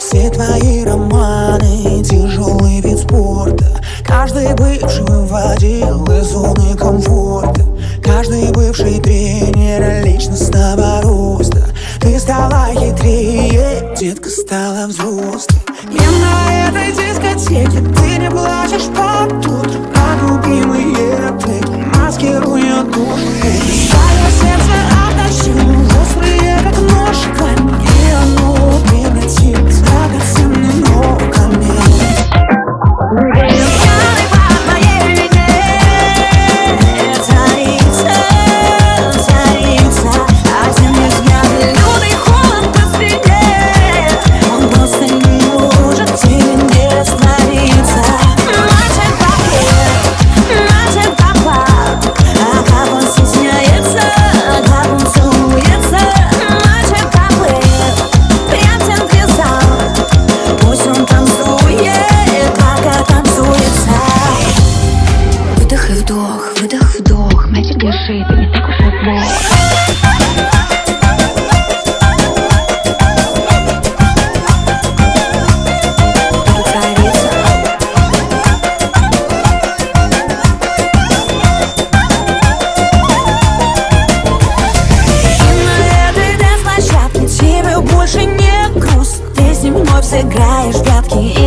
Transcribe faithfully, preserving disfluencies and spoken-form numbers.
Все твои романы, тяжелый вид спорта. Каждый бывший выводил из зоны комфорта. Каждый бывший тренер личностного роста. Ты стала хитрее, детка стала взрослой. И на этой дискотеке ты не плачешь под утро, а любимые треки маскируют душу. Твое сердце отточил острые, как нож, камень, и оно превратилось в драгоценный новый камень. Вдох, выдох, вдох, мальчик, держи, ты не так уж и плох. Больше не грустно, ты с ним вновь сыграешь в прятки.